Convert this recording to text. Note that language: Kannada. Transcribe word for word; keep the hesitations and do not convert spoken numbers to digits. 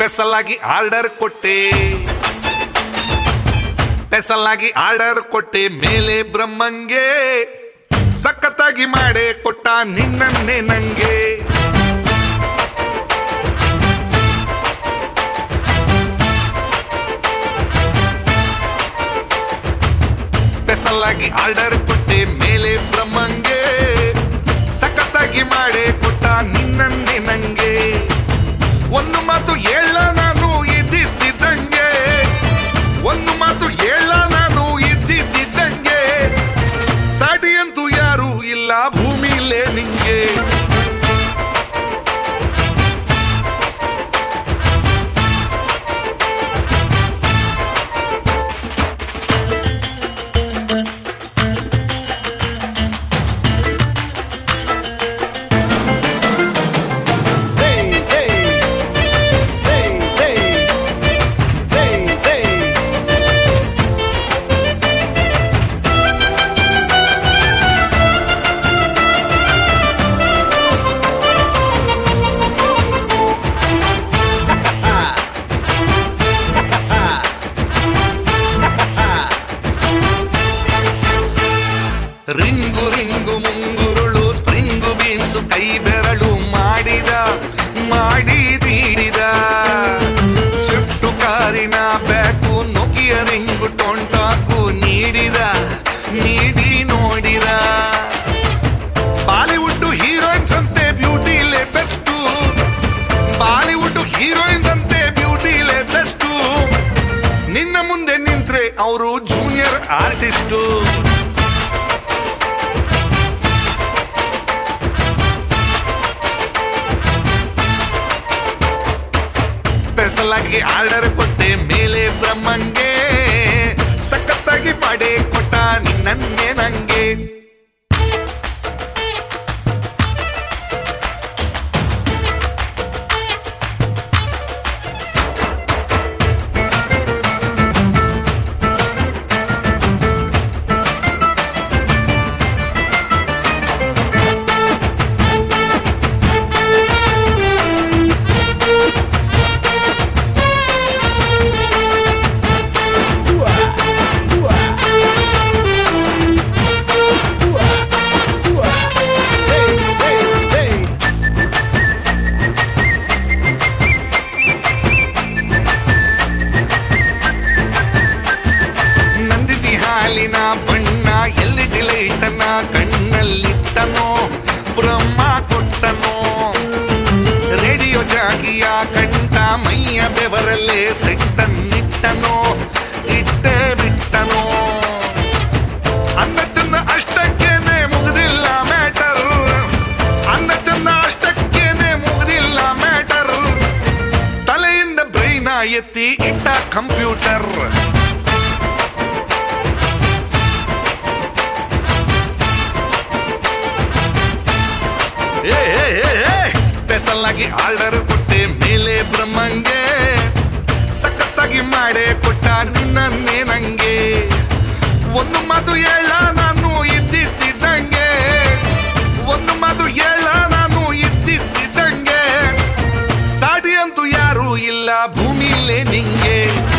ಸ್ಪೆಷಲ್ ಆಗಿ ಆರ್ಡರ್ ಕೊಟ್ಟೆ ಸ್ಪೆಷಲ್ ಆಗಿ ಆರ್ಡರ್ ಕೊಟ್ಟೆ ಮೇಲೆ ಬ್ರಹ್ಮಂಗೆ ಸಖತ್ತಾಗಿ ಮಾಡೇ ಕೊಟ್ಟ ನಿನ್ನನ್ನೇ ನಂಗೆ ಸ್ಪೆಷಲ್ ಆಗಿ ಆರ್ಡರ್ ಕೊಟ್ಟೆ ಮೇಲೆ ಬ್ರಹ್ಮಂಗೆ ಸಖತ್ತಾಗಿ ಮಾಡೇ ಕೊಟ್ಟ ನಿನ್ನನ್ನೇ ನಂಗೆ ಒಂದು ಮಾತು ಹೇಳ ನಾನು ಇದ್ದಿದ್ದಂಗೆ ಒಂದು ಮಾತು ಹೇಳ ನಾನು ಇದ್ದಿದ್ದಂಗೆ ಸಾಟಿಯಂತೂ ಯಾರು ಇಲ್ಲ ಭೂಮಿಲೇ ನಿಂಗೆ ರಿಂಗು ರಿಂಗು ಮುಂಗುರುಳು ಸ್ಪ್ರಿಂಗು ಬೀನ್ಸು ಕೈ ಬೆರಳು ಮಾಡಿದ ಮಾಡಿದೀಡಿದ ಸ್ವಿಫ್ಟು ಕಾರಿನ ಬ್ಯಾಕು ನೊಕಿಯ ರಿಂಗು ಟೊಂಟಾಕು ನೀಡಿದ ನೀಡಿ ನೋಡಿದ ಬಾಲಿವುಡ್ ಹೀರೋಯಿನ್ಸ್ ಅಂತೆ ಬ್ಯೂಟಿಲೇ ಬೆಸ್ಟು ಬಾಲಿವುಡ್ ಹೀರೋಯಿನ್ಸ್ ಅಂತೆ ಬ್ಯೂಟಿಲೇ ಬೆಸ್ಟು ನಿನ್ನ ಮುಂದೆ ನಿಂತ್ರೆ ಅವರು ಜೂನಿಯರ್ ಆರ್ಟಿಸ್ಟು ಸ್ಪೆಷಲ್ ಆಗಿ ಆರ್ಡರ್ ಕೊಟ್ಟೆ ಮೇಲೆ ಬ್ರಹ್ಮಂಗೆ ಸಖತ್ತಾಗಿ ಮಾಡೇ ಕೊಟ್ಟ ನಿನ್ನನ್ನೇ ನಂಗೆ ಹಾಲಿನ ಬಣ್ಣ ಎಲ್ಲಿ ಡಿಲೈಟನ ಕಣ್ಣಲ್ಲಿಟ್ಟನೋ ಬ್ರಹ್ಮ ಕೊಟ್ಟನೋ ರೇಡಿಯೋ ಜಾಗಿಯ ಕಂಠ ಮೈಯ ಬೆವರಲ್ಲೇ ಸೆಟ್ಟನ್ನಿಟ್ಟನೋ ಇಟ್ಟೇ ಬಿಟ್ಟನೋ ಅನ್ನ ಚಂದ ಅಷ್ಟಕ್ಕೇನೆ ಮುಗಿದಿಲ್ಲ ಮ್ಯಾಟರ್ ಅನ್ನ ಚಂದ ಅಷ್ಟಕ್ಕೇನೆ ಮುಗಿದಿಲ್ಲ ಮ್ಯಾಟರ್ ತಲೆಯಿಂದ ಬ್ರೈನ ಎತ್ತಿ ಇಟ್ಟ ಕಂಪ್ಯೂಟರ್ ಸ್ಪೆಷಲ್ ಆಗಿ ಆರ್ಡರ್ ಕೊಟ್ಟೆ ಮೇಲೆ ಬ್ರಹ್ಮಂಗೆ ಸಖತ್ತಾಗಿ ಮಾಡೇ ಕೊಟ್ಟ ನಿನ್ನನ್ನೇ ನಂಗೆ ಒಂದು ಮಾತು ಹೇಳ ನಾನು ಇದ್ದಿದ್ದಂಗೆ ಒಂದು ಮಾತು ಹೇಳ ನಾನು ಇದ್ದಿದ್ದಂಗೆ ಸಾಟಿಯಂತೂ ಯಾರು ಇಲ್ಲ ಭೂಮಿಲೇ ನಿಂಗೆ